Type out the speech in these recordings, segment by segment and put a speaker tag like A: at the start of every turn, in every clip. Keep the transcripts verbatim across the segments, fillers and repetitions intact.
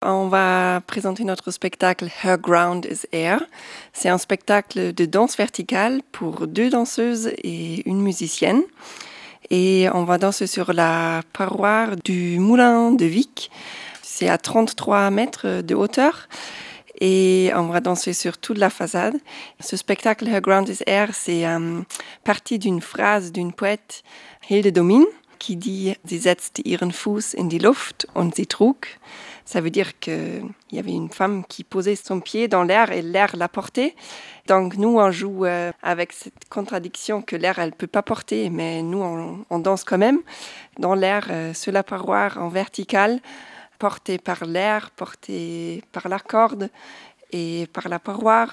A: On va présenter notre spectacle Her Ground is Air. C'est un spectacle de danse verticale pour deux danseuses et une musicienne. Et on va danser sur la paroi du moulin de Vic. C'est à trente-trois mètres de hauteur. Et on va danser sur toute la façade. Ce spectacle Her Ground is Air, c'est euh, parti d'une phrase d'une poète, Hilde Domin, qui dit « Sie setzte ihren Fuß in die Luft und sie trug ». Ça veut dire qu'il y avait une femme qui posait son pied dans l'air et l'air la portait. Donc nous, on joue euh, avec cette contradiction que l'air, elle ne peut pas porter, mais nous, on, on danse quand même dans l'air, euh, sur la paroi en verticale, porté par l'air, porté par la corde et par la paroi.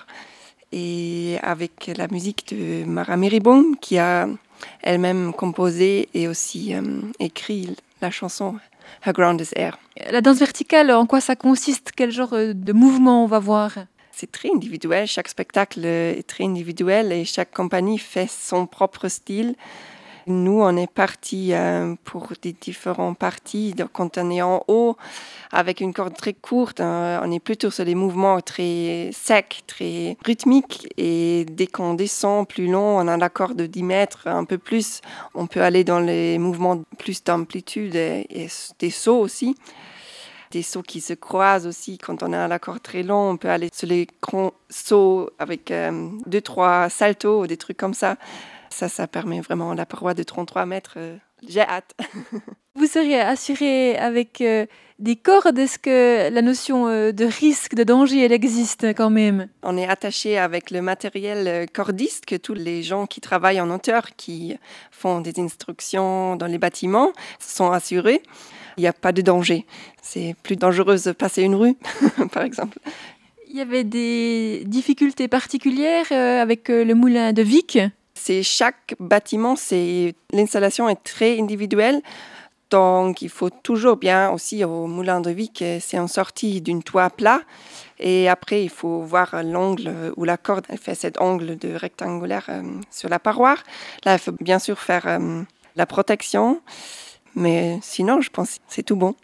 A: Et avec la musique de Mara Meriboom, qui a elle-même composé et aussi euh, écrit la chanson Her Ground is Air.
B: La danse verticale, en quoi ça consiste? Quel genre de mouvement on va voir?
A: C'est très individuel, chaque spectacle est très individuel et chaque compagnie fait son propre style. Nous, on est partis euh, pour des différentes parties. Donc, quand on est en haut, avec une corde très courte, euh, on est plutôt sur des mouvements très secs, très rythmiques. Et dès qu'on descend plus long, on a la corde de dix mètres, un peu plus. On peut aller dans les mouvements plus d'amplitude et, et des sauts aussi. Des sauts qui se croisent aussi. Quand on a la corde très long, on peut aller sur les grands sauts avec euh, deux, trois saltos, des trucs comme ça. Ça, ça permet vraiment la paroi de trente-trois mètres. Euh, j'ai hâte.
B: Vous seriez assuré avec euh, des cordes? Est-ce que la notion euh, de risque, de danger, elle existe quand même?
A: On est attaché avec le matériel cordiste que tous les gens qui travaillent en hauteur, qui font des instructions dans les bâtiments, sont assurés. Il n'y a pas de danger. C'est plus dangereux de passer une rue, par exemple.
B: Il y avait des difficultés particulières euh, avec euh, le moulin de Vic?
A: C'est chaque bâtiment, c'est, l'installation est très individuelle. Donc, il faut toujours bien aussi au Moulin de Vic, c'est en sortie d'une toit plat. Et après, il faut voir l'angle où la corde elle fait cet angle de rectangulaire euh, sur la paroi. Là, il faut bien sûr faire euh, la protection. Mais sinon, je pense que c'est tout bon.